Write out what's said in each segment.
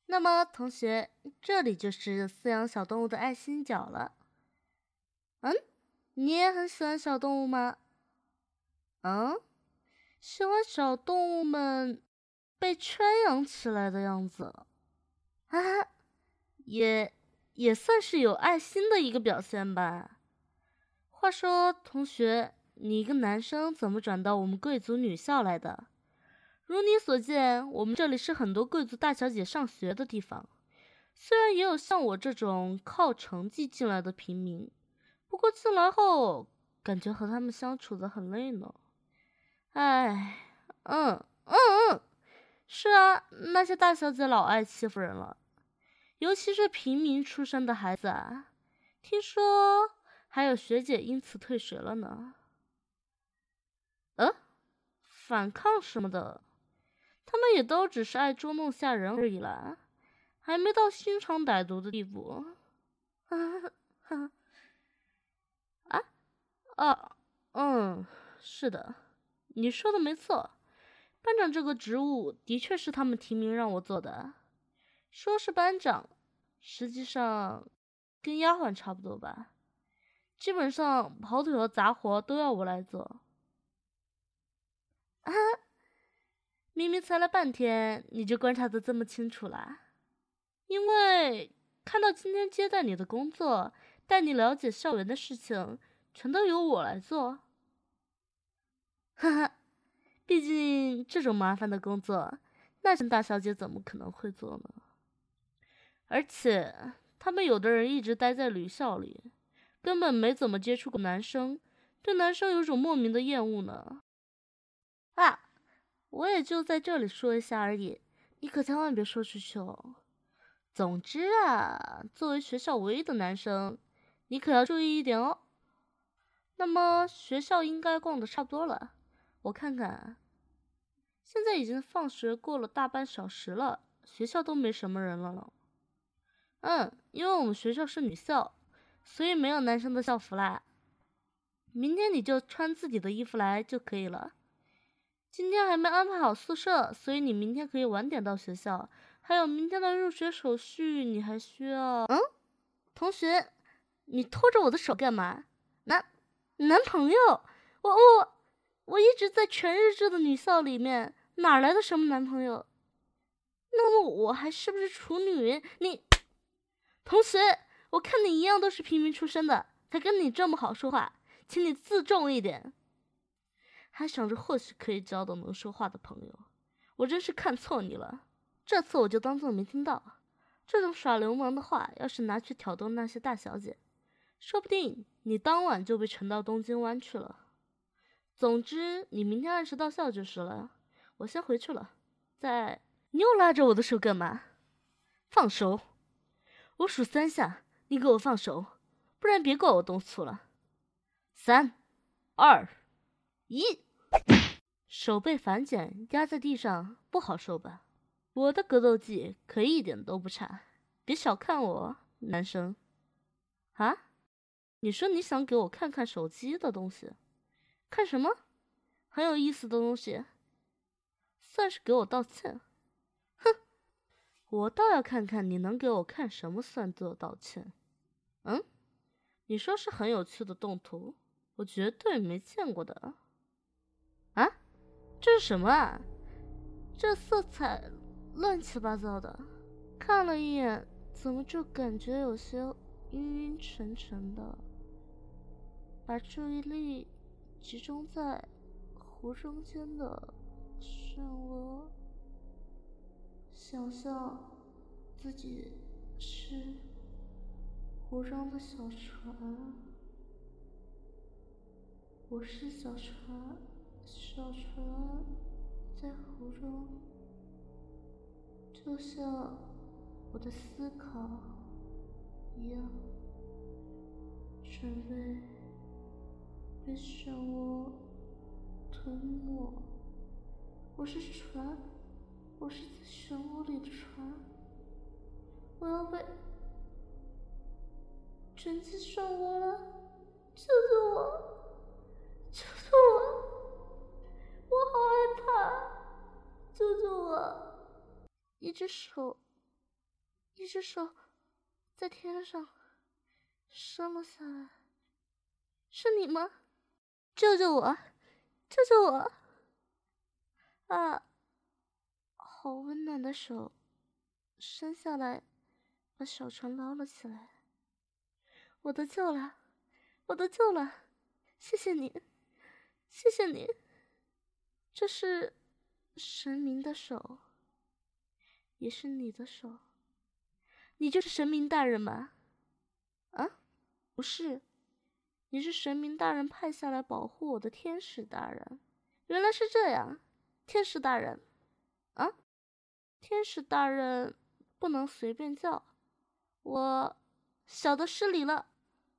那么，同学，这里就是饲养小动物的爱心角了。你也很喜欢小动物吗？喜欢小动物们被圈养起来的样子，啊，也算是有爱心的一个表现吧。话说，同学，你一个男生怎么转到我们贵族女校来的？如你所见，我们这里是很多贵族大小姐上学的地方，虽然也有像我这种靠成绩进来的平民，不过进来后感觉和他们相处的很累呢。唉，是啊，那些大小姐老爱欺负人了，尤其是平民出身的孩子啊，听说还有学姐因此退学了呢。反抗什么的，他们也都只是爱捉弄下人而已啦，还没到心肠歹毒的地步。啊，是的，你说的没错，班长这个职务的确是他们提名让我做的，说是班长，实际上跟丫鬟差不多吧，基本上跑腿和杂活都要我来做。明明才来半天，你就观察得这么清楚啦？因为看到今天接待你的工作，带你了解校园的事情，全都由我来做。哈哈，毕竟这种麻烦的工作，那些大小姐怎么可能会做呢？而且他们有的人一直待在女校里，根本没怎么接触过男生，对男生有种莫名的厌恶呢。啊，我也就在这里说一下而已，你可千万别说出去哦。总之啊，作为学校唯一的男生，你可要注意一点哦。那么学校应该逛的差不多了，我看看啊，现在已经放学过了大半小时了，学校都没什么人了呢。因为我们学校是女校，所以没有男生的校服啦。明天你就穿自己的衣服来就可以了。今天还没安排好宿舍，所以你明天可以晚点到学校。还有明天的入学手续，你还需要……同学，你拖着我的手干嘛？男朋友？我一直在全日制的女校里面，哪来的什么男朋友？那么我还是不是处女？同学，我看你一样都是平民出身的，才跟你这么好说话，请你自重一点。还想着或许可以交到能说话的朋友，我真是看错你了。这次我就当做没听到。这种耍流氓的话，要是拿去挑逗那些大小姐，说不定你当晚就被沉到东京湾去了。总之，你明天按时到校就是了。我先回去了。你又拉着我的手干嘛？放手！我数3下，你给我放手，不然别怪我动粗了。3、2、1。手被反剪压在地上，不好受吧？我的格斗技可一点都不差，别小看我，男生。啊？你说你想给我看看手机的东西？看什么？很有意思的东西？算是给我道歉。我倒要看看你能给我看什么算作道歉。你说是很有趣的动图，我绝对没见过的。啊？这是什么啊？这色彩乱七八糟的，看了一眼，怎么就感觉有些晕晕沉沉的？把注意力集中在湖中间的漩涡，想象自己是湖中的小船，我是小船，小船在湖中，就像我的思考一样，准备被漩涡吞没。我是船，我是在漩涡里的船，我要被沉进漩涡了！救救我！救救我！我好害怕！救救我！一只手一只手在天上伸了下来。是你吗？救救我！救救我！啊！好温暖的手伸下来，把小船捞了起来。我得救了，我得救了！谢谢你，谢谢你。这是神明的手，也是你的手。你就是神明大人吗？啊，不是，你是神明大人派下来保护我的天使大人。原来是这样，天使大人。啊，天使大人不能随便叫，我小的失礼了。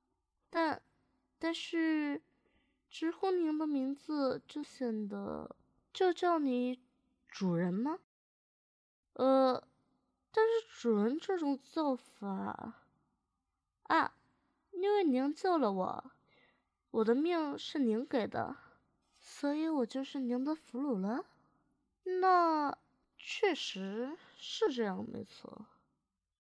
但是直呼您的名字就显得就叫你主人吗？但是主人这种叫法啊，因为您救了我，我的命是您给的，所以我就是您的俘虏了。那确实是这样，没错。